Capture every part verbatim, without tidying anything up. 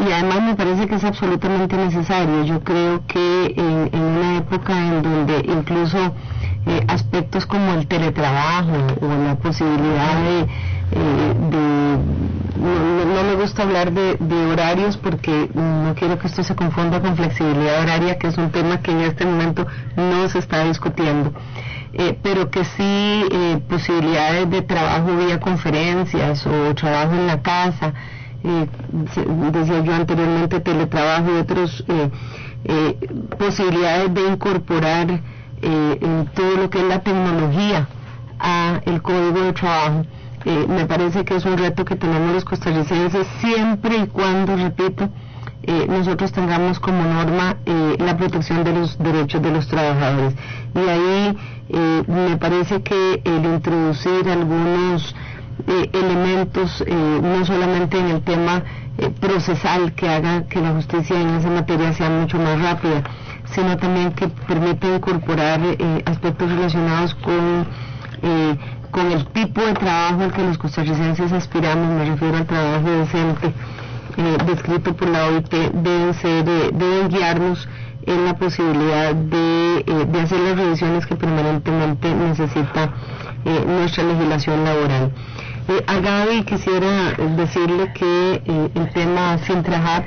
y además me parece que es absolutamente necesario. Yo creo que en, en una época en donde incluso eh, aspectos como el teletrabajo o la posibilidad de, eh, de no, no me gusta hablar de, de horarios porque no quiero que esto se confunda con flexibilidad horaria, que es un tema que en este momento no se está discutiendo. Eh, pero que sí eh, posibilidades de trabajo vía conferencias o trabajo en la casa, eh, decía yo anteriormente teletrabajo y otros eh, eh, posibilidades de incorporar eh, en todo lo que es la tecnología a el código de trabajo. Eh, me parece que es un reto que tenemos los costarricenses siempre y cuando, repito, Eh, nosotros tengamos como norma eh, la protección de los derechos de los trabajadores. Y ahí eh, me parece que el introducir algunos eh, elementos, eh, no solamente en el tema eh, procesal que haga que la justicia en esa materia sea mucho más rápida, sino también que permita incorporar eh, aspectos relacionados con eh, con el tipo de trabajo al que los costarricenses aspiramos. Me refiero al trabajo decente Eh, descrito por la O I T, deben ser, eh, deben guiarnos en la posibilidad de, eh, de hacer las revisiones que permanentemente necesita eh, nuestra legislación laboral. Eh, a Gaby quisiera decirle que eh, el tema Sintrahab,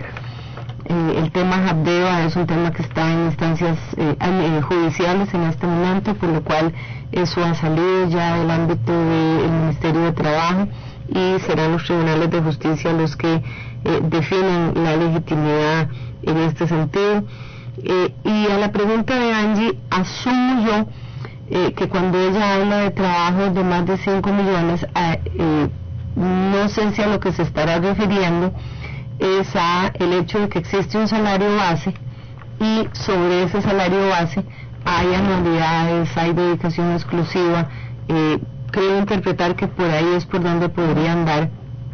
eh, el tema Habdeba es un tema que está en instancias eh, eh, judiciales en este momento, por lo cual eso ha salido ya del ámbito del Ministerio de Trabajo y serán los tribunales de justicia los que eh, definen la legitimidad en este sentido. Eh, y a la pregunta de Angie, asumo yo eh, que cuando ella habla de trabajos de más de cinco millones, eh, no sé si a lo que se estará refiriendo es a el hecho de que existe un salario base y sobre ese salario base hay anualidades, hay dedicación exclusiva. eh, creo interpretar que por ahí es por donde podrían dar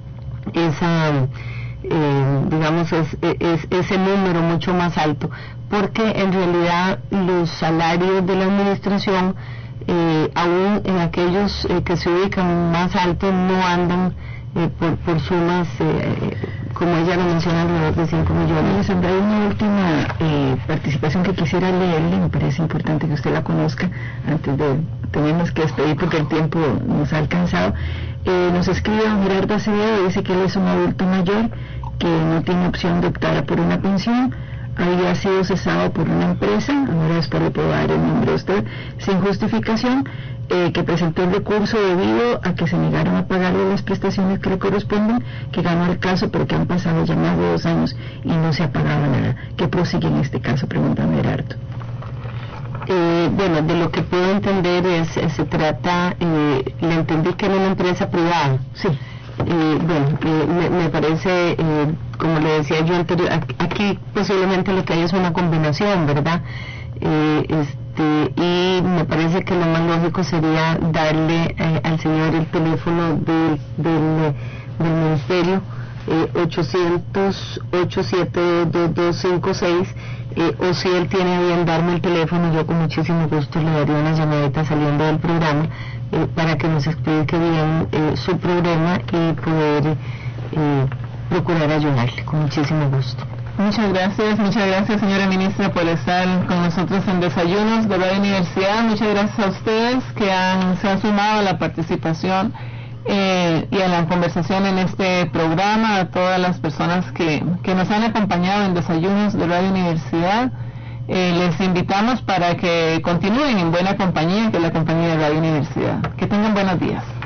esa eh, digamos es, es, ese número mucho más alto, porque en realidad los salarios de la administración eh, aún en aquellos eh, que se ubican más altos no andan eh, por, por sumas eh, como ella lo menciona, alrededor de cinco millones. Sandra, hay una última eh, participación que quisiera leerle, me parece importante que usted la conozca antes de tenernos que despedir porque el tiempo nos ha alcanzado. Eh, nos escribe don Gerardo Acevedo y dice que él es un adulto mayor que no tiene opción de optar por una pensión, había sido cesado por una empresa, ahora después le puedo dar el nombre a usted, sin justificación, eh, que presentó el recurso debido a que se negaron a pagarle las prestaciones que le corresponden, que ganó el caso, pero que han pasado ya más de dos años y no se ha pagado nada. ¿Qué prosigue en este caso? Pregunta Gerardo. Eh, bueno, de lo que puedo entender es, eh, se trata, eh, le entendí que era una empresa privada. Sí. Eh, bueno, eh, me, me parece, eh, como le decía yo anterior, aquí posiblemente lo que hay es una combinación, ¿verdad? Eh, este, y me parece que lo más lógico sería darle eh, al señor el teléfono de, del, del ministerio, eh, ochocientos, ocho siete dos, dos cinco seis, eh, o si él tiene bien darme el teléfono, yo con muchísimo gusto le daría una llamadita saliendo del programa eh, para que nos explique bien eh, su problema y poder eh, procurar ayudarle con muchísimo gusto. Muchas gracias, muchas gracias señora ministra por estar con nosotros en Desayunos de Radio Universidad. Muchas gracias a ustedes que han, se han sumado a la participación eh, y a la conversación en este programa, a todas las personas que, que nos han acompañado en Desayunos de Radio Universidad. Eh, les invitamos para que continúen en buena compañía, que es la compañía de Radio Universidad. Que tengan buenos días.